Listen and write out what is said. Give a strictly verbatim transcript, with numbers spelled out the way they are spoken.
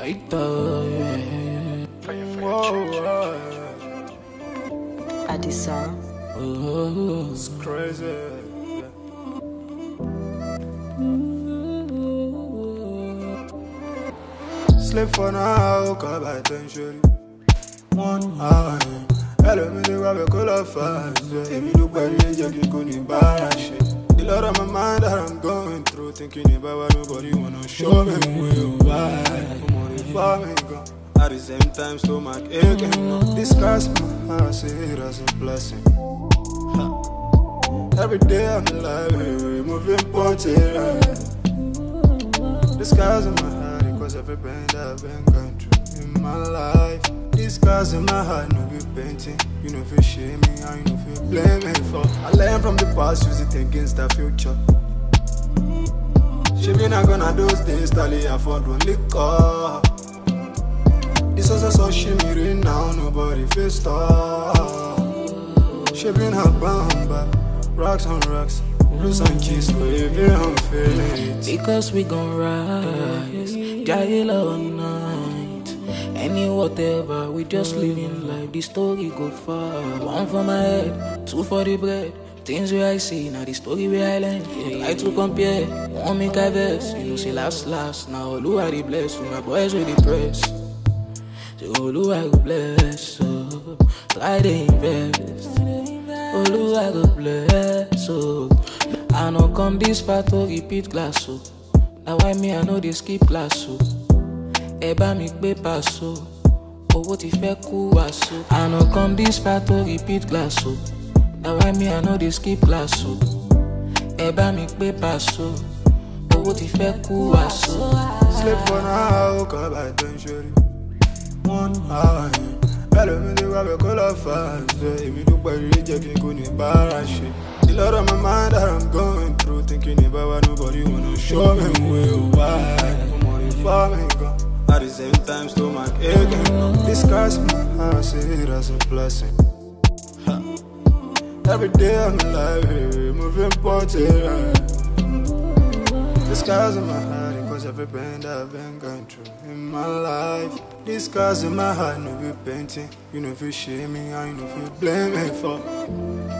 Later, yeah. Whoa, Adisa. Oh, it's crazy. Sleep for now, call by attention. One hour, hello, me, they grab a call of fast. If you look by the age, you can embarrass shit. A lot on my mind that I'm going through, thinking about what nobody wanna show me why. I'm only for me, go. At the same time, stomach aching. No, discuss my heart, see it as a blessing. Ha. Every day I'm alive, moving portrait. Disguise in my heart, because every pain that I've been going through in my life. Disguise in my heart, no be painting. You know if you shame me, I know if you blame me for. I learn from the past, use it against the future. She been not gonna those days, Tally afford one liquor. This was a song she me right now, nobody feel stop. She been her bamba, rocks on rocks, blues and keys, waving on fate. because we gon' rise, jail all night. Any whatever, we just living life. The story go far. One for my head, two for the bread. Things where I see, now the story where I learn. Yeah, I to compare, one make I vex. You know, say last, last. Now, who are the blessed? My boys with the press. Say, oh, who I go bless. So, try to invest. Oh, who I go bless. So, I know come this far to repeat class. So, now why me, I know they skip class. So, ẹ bá mi gbé paṣọ, owó ti fẹ́ kú wàṣọ. I no come this far to repeat class o, na why me I no dey skip class o. Ẹ bá mi gbé paṣọ, owó ti fẹ́ kú wàṣọ. Sleep for now, call by attention. One hour, hello, me, they grab a call of fast. If you look by the age, you can embarrass shit. A lot on my mind that I'm going through, thinking about what nobody wanna show me why. I'm only for me, go. At the same time, stomach aching. Discuss my heart, see it as a blessing. Ha. Every day I'm alive, moving portrait. Disguise in my heart, because every pain that I've been going through in my life. Disguise in my heart, no be painting. You know if you shame me, I know if you blame me for.